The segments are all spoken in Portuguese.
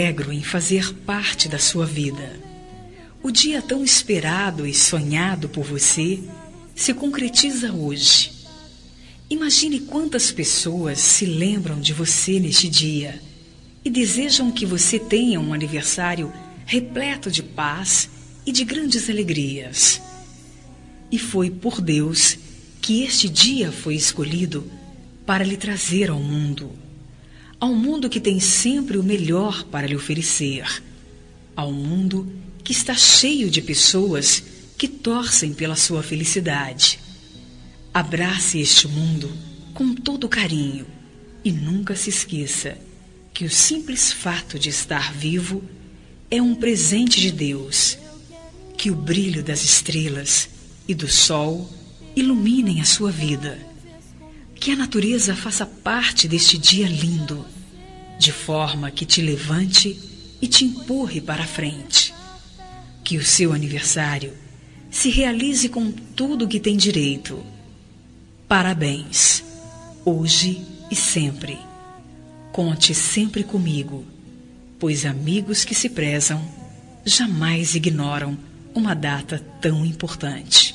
alegro em fazer parte da sua vida. O dia tão esperado e sonhado por você se concretiza hoje. Imagine quantas pessoas se lembram de você neste dia e desejam que você tenha um aniversário repleto de paz e de grandes alegrias. E foi por Deus que este dia foi escolhido para lhe trazer ao mundo que tem sempre o melhor para lhe oferecer, ao mundo que está cheio de pessoas que torcem pela sua felicidade. Abrace este mundo com todo carinho e nunca se esqueça que o simples fato de estar vivo é um presente de Deus. Que o brilho das estrelas e do sol iluminem a sua vida. Que a natureza faça parte deste dia lindo, de forma que te levante e te empurre para a frente. Que o seu aniversário se realize com tudo o que tem direito. Parabéns, hoje e sempre. Conte sempre comigo, pois amigos que se prezam jamais ignoram uma data tão importante.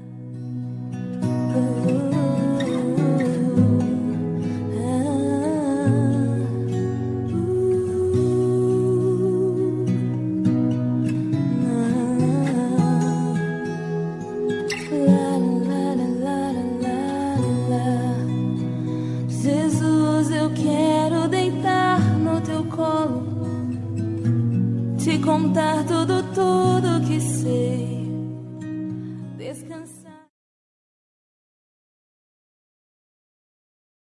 Jesus, eu quero deitar no teu colo, te contar tudo